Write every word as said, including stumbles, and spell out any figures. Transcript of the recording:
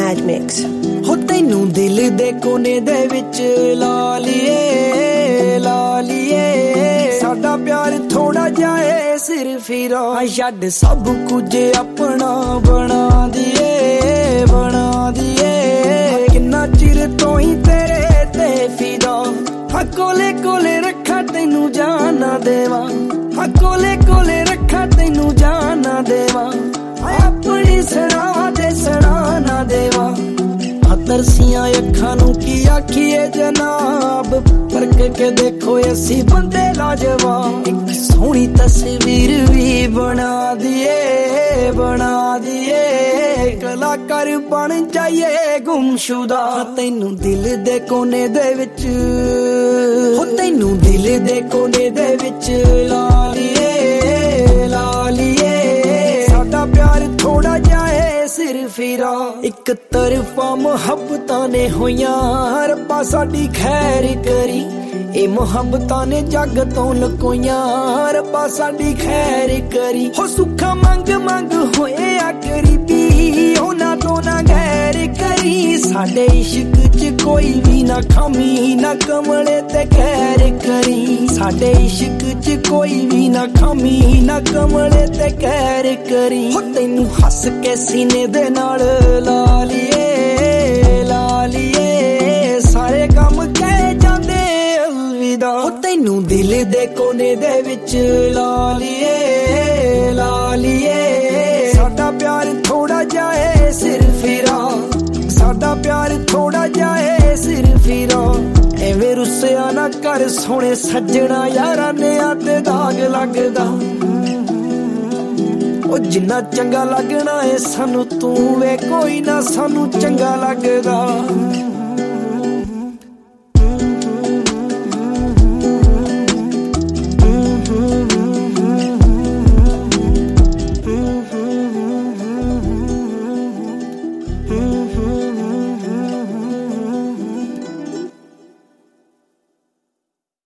Mad Mix. ਹੋ ਤੈਨੂੰ ਦਿਲ ਦੇ ਕੋਨੇ ਦੇ ਵਿੱਚ ਲਾ ਲਈਏ ਲਾ ਲਈਏ ਸਾਡਾ ਪਿਆਰ ਥੋੜਾ ਜਾਏ ਸਿਰਫ ਹੀ ਰਾਹ ਛੱਡ ਸਭ ਕੁਝ ਆਪਣਾ ਬਣਾ ਦਈਏ ਬਣਾ ਦਈਏ ਕਿੰਨਾ ਚਿਰ ਤੋਂ ਹੀ ਤੇਰੇ ਤੇ ਫਿਦਾ ਹਾਂ ਕੋਲੇ ਕੋਲੇ ਰੱਖਾਂ ਤੈਨੂੰ ਜਾਨ ਨਾ ਦੇਵਾਂ ਹਾਂ ਕੋਲੇ ਕੋਲੇ ਰੱਖਾਂ ਤੈਨੂੰ ਜਾਨ ਨਾ ਦੇਵਾਂ ਆਪਣੀ ਸਰਾਵਾਂ ਤੇ ਸੜਾ ਨਾ ਦੇਵਾਂ ਤਰਸੀਆਂ ਅੱਖਾਂ ਨੂੰ ਕੀ ਆਖੀਏ ਜਨਾਬ ਪਰਖ ਕੇ ਦੇਖੋ ਅਸੀਂ ਬੰਦੇ ਲਾਜਵਾਬ ਇੱਕ ਸੋਹਣੀ ਤਸਵੀਰ ਵੀ ਬਣਾ ਦਈਏ ਬਣਾ ਦਈਏ ਕਲਾਕਾਰ ਬਣ ਜਾਈਏ ਗੁੰਮਸ਼ੁਦਾ ਤੈਨੂੰ ਦਿਲ ਦੇ ਕੋਨੇ ਦੇ ਵਿੱਚ ਹੋ ਤੈਨੂੰ ਦਿਲ ਦੇ ਕੋਨੇ ਦੇ ਵਿੱਚ ਲਾ ਲਈਏ ਲਾ ਲਈਏ ਸਾਡਾ ਪਿਆਰ ਥੋੜਾ ਜਾਏ ਸਿਰਫ ਹੀ ਰਾਹ ਇੱਕ ਤਰਫਾ ਮੁਹੱਬਤਾਂ ਨੇ ਹੋਈਆਂ ਰੱਬਾ ਸਾਡੀ ਖੈਰ ਕਰੀ ਇਹ ਮੁਹੱਬਤਾਂ ਨੇ ਜੱਗ ਤੋਂ ਲਕੋਈਆਂ ਰੱਬਾ ਸਾਡੀ ਖੈਰ ਕਰੀ ਹੋ ਸੁੱਖਾ ਮੰਗ ਮੰਗ ਹੋਏ ਆ ਗਰੀਬੀ ਉਹਨਾਂ ਤੋਂ ਨਾ ਗੈਰ ਕਰੀ ਸਾਡੇ ਇਸ਼ਕ ਚ ਕੋਈ ਵੀ ਨਾ ਖਾਮੀ ਨਾ ਕਮਲੇ ਤੇ ਖੈਰ ਕਰੀ ਸਾਡੇ ਇਸ਼ਕ ਚ ਕੋਈ ਵੀ ਨਾ ਖਾਮੀ ਨਾ ਕਮਲੇ ਤੇ ਖੈਰ ਕਰੀ ਹੋ ਤੈਨੂੰ ਹੱਸ ਕੇ ਸੀਨੇ ਦੇ ਨਾਲ ਲਾ ਲਈਏ ਲਾ ਲਈਏ ਸਾਰੇ ਕੰਮ ਕਹਿ ਜਾਂਦੇ ਅਲਵਿਦਾ ਹੋ ਤੈਨੂੰ ਦਿਲ ਦੇ ਕੋਨੇ ਦੇ ਵਿੱਚ ਲਾ ਲਈਏ ਲਾ ਲਈਏ ਸਾਡਾ ਪਿਆਰ ਥੋੜਾ ਜਾਏ ਸਿਰਫ ਹੀ ਰਾਹ ਸਾਡਾ ਪਿਆਰ ਥੋੜਾ ਜਾਏ ਸਿਰਫ ਹੀ ਰਾਹ ਐਵੇਂ ਰੁੱਸਿਆ ਨਾ ਕਰ ਸੋਹਣੇ ਸੱਜਣਾ ਯਾਰਾਂ ਨੇ ਆ ਤੇ ਦਾਗ ਲੱਗਦਾ ਉਹ ਜਿੰਨਾ ਚੰਗਾ ਲੱਗਣਾ ਏ ਸਾਨੂੰ ਤੂੰ ਵੇ ਕੋਈ ਨਾ ਸਾਨੂੰ ਚੰਗਾ ਲੱਗਦਾ